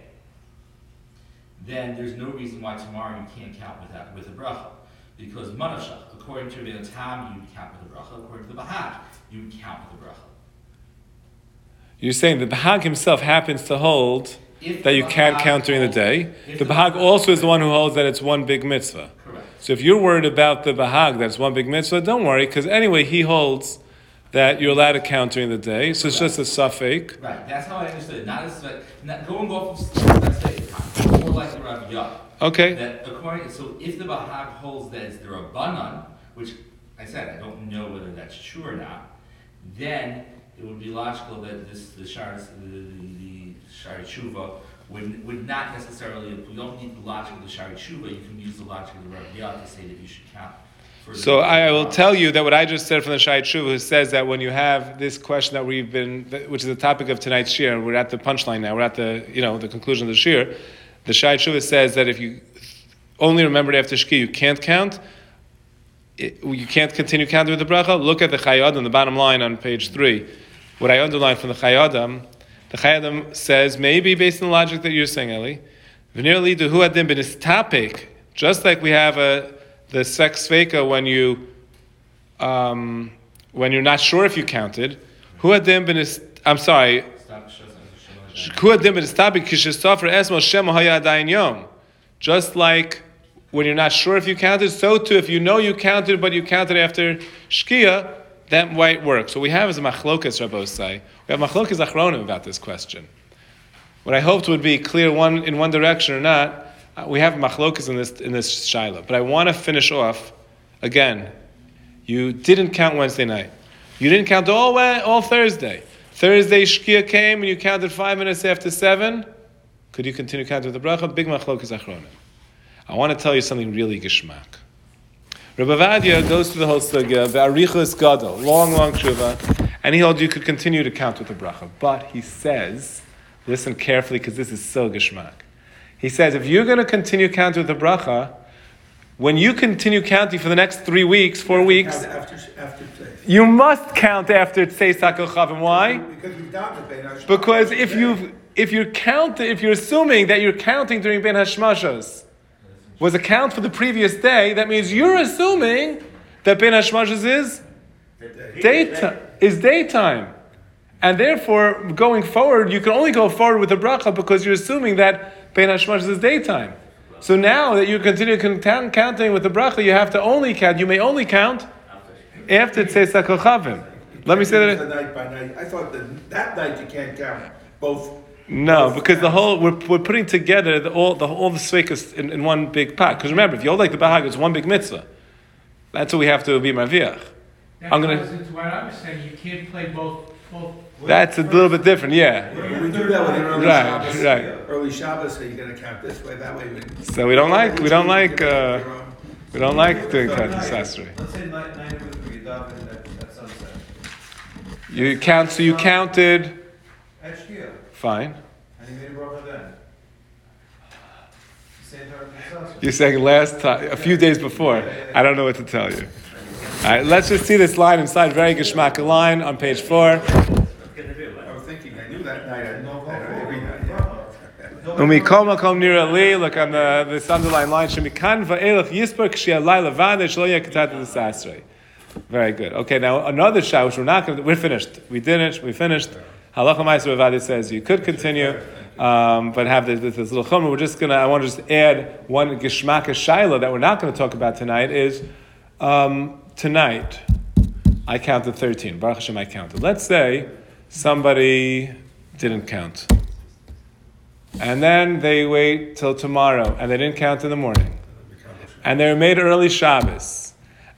then there's no reason why tomorrow you can't count with that, with a bracha. Because Manashach, according to the Tam, you count with a bracha. According to the Bahag, you count with a bracha. You're saying the Bahag himself happens to hold If that you the can't Bahag count during the holds- day. if The the Bahag Bahag also is the one who holds that it's one big mitzvah. Correct. So if you're worried about the Bahag that it's one big mitzvah, don't worry, because anyway he holds that you're allowed to count during the day. So it's just a suffix. Right, that's how I understood it. Not as like, not going off of, let's say, more like the Rav Yah. Okay. That according, so if the Bahag holds that it's the Rabbanan, which I said I don't know whether that's true or not, then it would be logical that this the Shar the the, the Shari Tshuva would would not necessarily. We don't need the logic of the Shari Tshuva. You can use the logic of the Rav Yah to say that you should count. For So the, I will tell you that what I just said from the Shai Tshuva, who says that when you have this question that we've been, which is the topic of tonight's shir, we're at the punchline now, we're at the, you know, the conclusion of the shir, the Shai Tshuva says that if you only remember it after Shki, you can't count, it, you can't continue counting with the bracha. Look at the Chai Adam, the bottom line on page three. What I underline from the Chai Adam, the Chai Adam says, maybe based on the logic that you're saying, Eli, v'nirli dehu adim b'nistapik, just like we have a the sex sveka when you um, when you're not sure if you counted. Hu adim b'nis, I'm sorry. Hu adim b'nistapik kishesofer esmo shemo haya adayin yom. Just like when you're not sure if you counted, so too if you know you counted but you counted after shkia, that might work. So we have is a machlokas Rabbosai. We have machlokas achronim about this question. What I hoped would be clear one in one direction or not. Uh, we have machlokas in this in this shaila, but I want to finish off again. You didn't count Wednesday night. You didn't count all all Thursday. Thursday shkia came and you counted five minutes after seven. Could you continue counting with the bracha? Big machlokas achronim. I want to tell you something really geshmak. Rabbi Vadia goes through the whole sugya, v'arichus gadol, long, long tshuva, and he holds you could continue to count with the bracha. But he says, listen carefully because this is so geshmak. He says, if you're going to continue counting with the bracha, when you continue counting for the next three weeks, four weeks, After, after Tzei. you must count after Tzei Sakel Chavim. Why? Because we've done the Bein Hashmashos. Because if you if you're counting, if you're assuming that you're counting during Ben Hashmashos was a count for the previous day, that means you're assuming that Ben Hashmashos is daytime, is daytime. And therefore, going forward, you can only go forward with the bracha because you're assuming that Ben Hashmashos is daytime. So now that you continue count, counting with the bracha, you have to only count, you may only count after Tzei Sakel Chavim. Let me say The that. night by night. I thought that that night you can't count both. No, both because the counts. whole, we're, we're putting together the, all the all the sveikas in, in one big pot. Because remember, if you hold like the Bahag, it's one big mitzvah. That's what we have to be Maviach. That I'm gonna- goes into what I was saying, you can't play both, both. That's a little bit different, yeah. We do that with an early Right, Shabbos. right. Early Shabbos, so you're going to count this way, that way. We, So we don't like, we don't like, uh, Your own. we don't like doing So Kat nine- Sasri. Let's say nine, nine with three, daven at, at sunset. You count, so you counted, At Shkia, fine. and you made a bracha then. Same time as the You're saying last time, a few days before. I don't know what to tell you. All right, let's just see this line inside, very geschmack line on page four. I was thinking, I knew that night, I know that every night. yeah. Umi kol makom nira li. Look on the this underlined line. Shemikan va'elach yisper k'shei alay levade shlo yeh katat l'sasrei. Very good. Okay, now another shah which we're not going to. We're finished. We did it. We finished. Halacha Ma'aser Ravadi says you could continue, um, but have this, this, this little chumrah. We're just gonna. I want to just add one geshmaka shaila that we're not going to talk about tonight. Is um, tonight I counted thirteen. Baruch Hashem, I counted. Let's say somebody didn't count. And then they wait till tomorrow, and they didn't count in the morning. And they were made early Shabbos.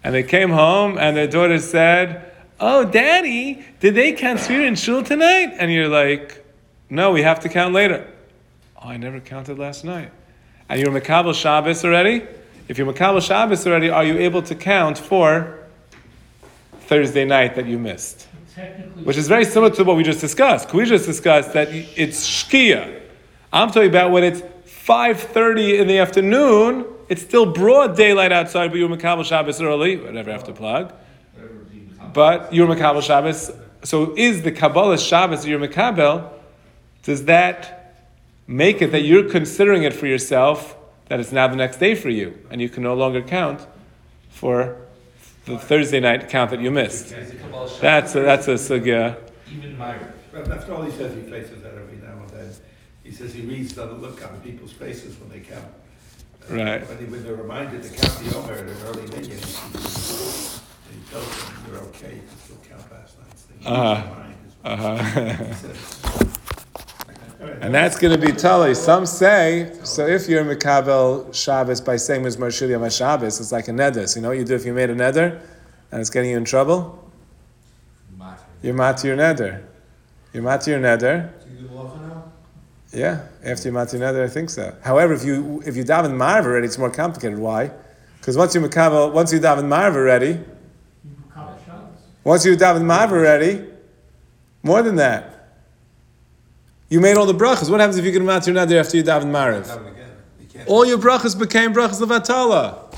And they came home, and their daughter said, "Oh, Daddy, did they count Sfira in shul tonight?" And you're like, "No, we have to count later." "Oh, I never counted last night." And you're Makabel Shabbos already? If you're Makabel Shabbos already, are you able to count for Thursday night that you missed? Technically. Which is very similar to what we just discussed. We just discussed that it's Shkia. I'm talking about when it's five thirty in the afternoon, it's still broad daylight outside, but you're Makabel Shabbos early, whatever I have to plug. But you're Makabel Shabbos. So is the Kabbalah Shabbos you're Makabel, does that make it that you're considering it for yourself, that it's now the next day for you, and you can no longer count for the Thursday night count that you missed? That's a, that's a sugya. Even Myra. Well, after all, he says he faces that every now and then. He says he reads the look on people's faces when they count. Uh, Right. When, they, when they're reminded to count the Omer at an early minion, he tells them, "You're okay, you can still count last night's thing." Uh-huh. Uh-huh. He says. And that's going to be Tali. Some say, so if you're Mikabel Shabbos by saying Mizmor Shili on Shabbos, it's like a neder. So you know what you do if you made a neder and it's getting you in trouble? You're mat your neder. You're mat your neder. Yeah, after you mat your neder, I think so. However, if you if you daven marv already, it's more complicated. Why? Because once you Mikabel, once you daven marv already, once you daven marv already, more than that. You made all the brachas. What happens if you get mat your neder after you daven marv? All your brachas became brachas levatala.